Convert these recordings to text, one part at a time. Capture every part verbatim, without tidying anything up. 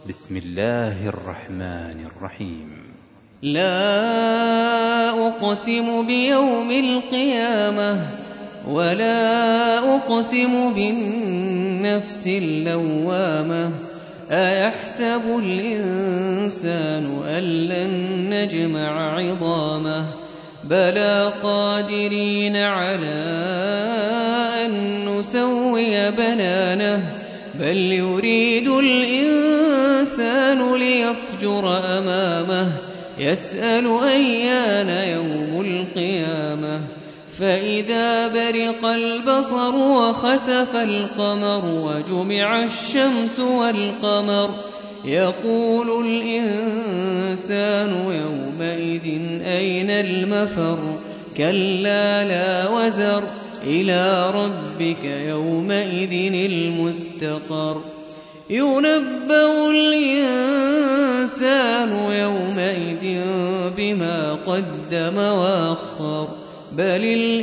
بسم الله الرحمن الرحيم. لا أقسم بيوم القيامة ولا أقسم بالنفس اللوامة أيحسب الإنسان أن لن نجمع عظامه بلى قادرين على أن نسوي بنانه بل يريد الإنسان ليفجر أمامه يسأل أيان يوم القيامة فإذا برق البصر وخسف القمر وجمع الشمس والقمر يقول الإنسان يومئذ أين المفر كلا لا وزر إلى ربك يومئذ المستقر ينبأ الإنسان يومئذ بما قدم وأخر بل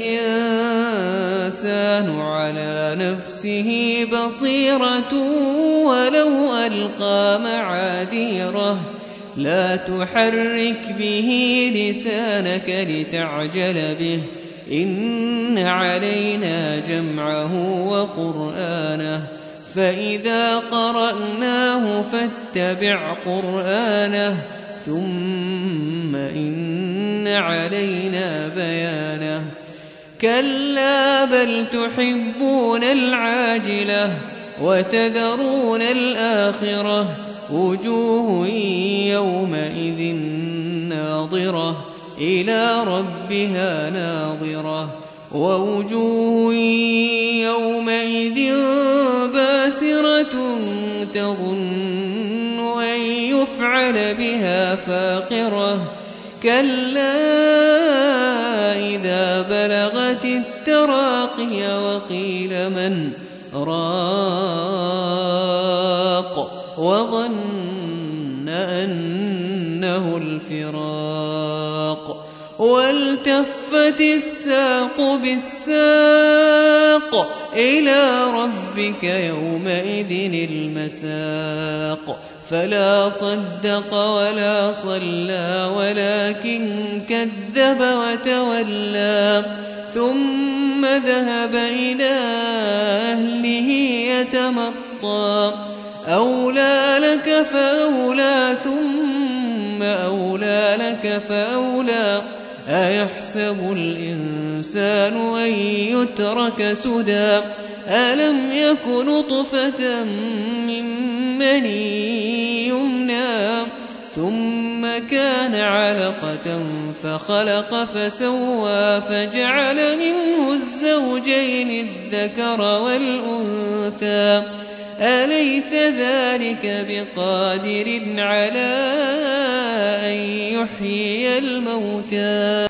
الإنسان على نفسه بصيرة ولو ألقى معاذيره لا تحرك به لسانك لتعجل به إن علينا جمعه وقرآنه فإذا قرأناه فاتبع قرآنه ثم إن علينا بيانه كلا بل تحبون العاجلة وتذرون الآخرة وجوه يومئذ ناظرة إلى ربها ناظرة ووجوه يومئذ باسرة تظن أن يفعل بها فاقرة كلا إذا بلغت التراقي وقيل من راق وظن أنه الفراق والتفت الساق بالساق إلى ربك يومئذ المساق فلا صدق ولا صلى ولكن كذب وتولى ثم ذهب إلى أهله يتمطى أولى لك فأولى ثم أولى لك فأولى أيحسب الإنسان أن يترك سدى ألم يك نطفة من مني يمنى ثم كان علقة فخلق فسوى فجعل منه الزوجين الذكر والأنثى أليس ذلك بقادر على أن يحيي الموتى